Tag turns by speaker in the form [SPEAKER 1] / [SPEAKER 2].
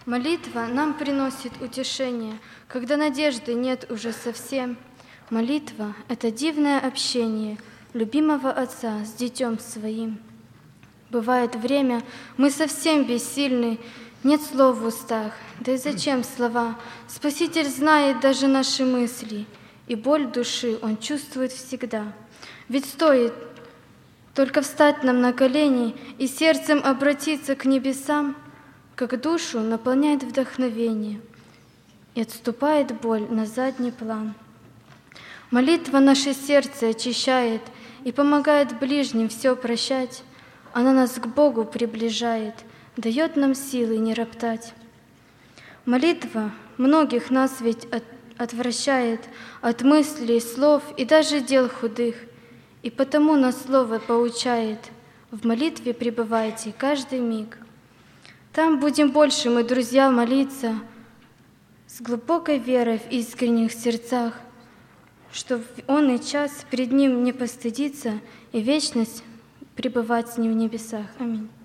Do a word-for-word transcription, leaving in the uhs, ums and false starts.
[SPEAKER 1] Молитва нам приносит утешение, когда надежды нет уже совсем. Молитва — это дивное общение любимого Отца с Детем Своим. Бывает время, мы совсем бессильны, нет слов в устах. Да и зачем слова? Спаситель знает даже наши мысли, и боль души Он чувствует всегда. Ведь стоит только встать нам на колени и сердцем обратиться к небесам, как душу наполняет вдохновение, и отступает боль на задний план. Молитва наше сердце очищает и помогает ближним все прощать. Она нас к Богу приближает, дает нам силы не роптать. Молитва многих нас ведь от, отвращает от мыслей, слов и даже дел худых, и потому нас Слово поучает: в молитве пребывайте каждый миг. Там будем больше мы, друзья, молиться с глубокой верой в искренних сердцах, что в он и час пред Ним не постыдиться и вечность пребывать с Ним в небесах. Аминь.